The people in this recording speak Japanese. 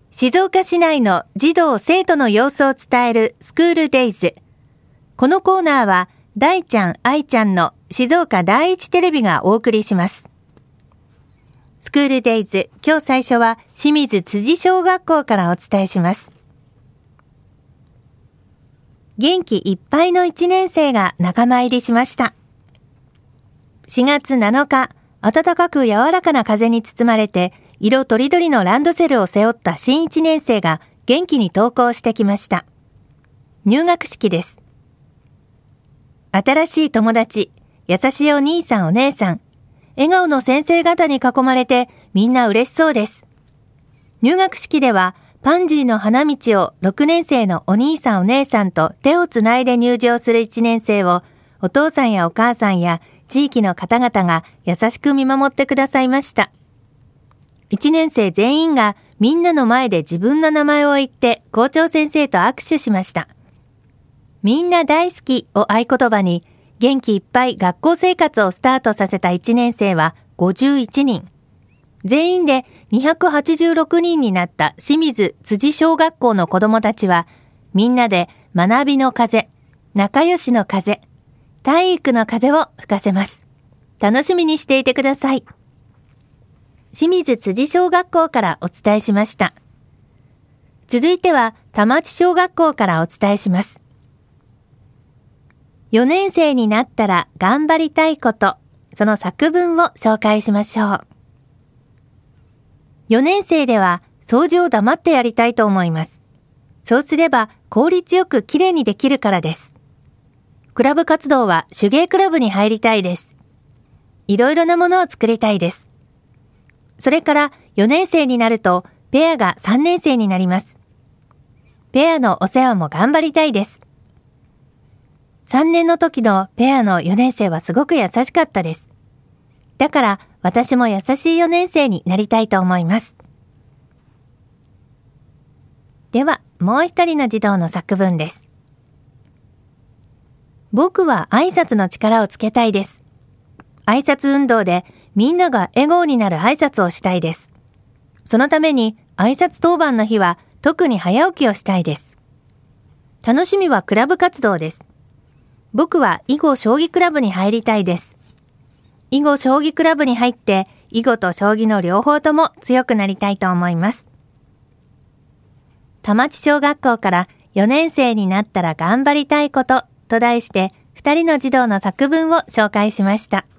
静岡市内の児童生徒の様子を伝えるスクールデイズ。このコーナーは大ちゃん愛ちゃんの静岡第一テレビがお送りします。スクールデイズ、今日最初は清水辻小学校からお伝えします。元気いっぱいの1年生が仲間入りしました。4月7日、暖かく柔らかな風に包まれて、色とりどりのランドセルを背負った新1年生が元気に登校してきました。入学式です。新しい友達、優しいお兄さんお姉さん、笑顔の先生方に囲まれてみんな嬉しそうです。入学式ではパンジーの花道を6年生のお兄さんお姉さんと手をつないで入場する1年生をお父さんやお母さんや地域の方々が優しく見守ってくださいました。1年生全員がみんなの前で自分の名前を言って校長先生と握手しました。みんな大好きを合言葉に元気いっぱい学校生活をスタートさせた1年生は51人。全員で286人になった清水辻小学校の子どもたちはみんなで学びの風、仲良しの風、体育の風を吹かせます。楽しみにしていてください。清水辻小学校からお伝えしました。続いては田町小学校からお伝えします。4年生になったら頑張りたいこと、その作文を紹介しましょう。4年生では掃除を黙ってやりたいと思います。そうすれば効率よくきれいにできるからです。クラブ活動は手芸クラブに入りたいです。いろいろなものを作りたいです。それから4年生になるとペアが3年生になります。ペアのお世話も頑張りたいです。3年の時のペアの4年生はすごく優しかったです。だから私も優しい4年生になりたいと思います。ではもう一人の児童の作文です。僕は挨拶の力をつけたいです。挨拶運動でみんなが笑顔になる挨拶をしたいです。そのために挨拶当番の日は特に早起きをしたいです。楽しみはクラブ活動です。僕は囲碁将棋クラブに入りたいです。囲碁将棋クラブに入って囲碁と将棋の両方とも強くなりたいと思います。田町小学校から4年生になったら頑張りたいことと題して2人の児童の作文を紹介しました。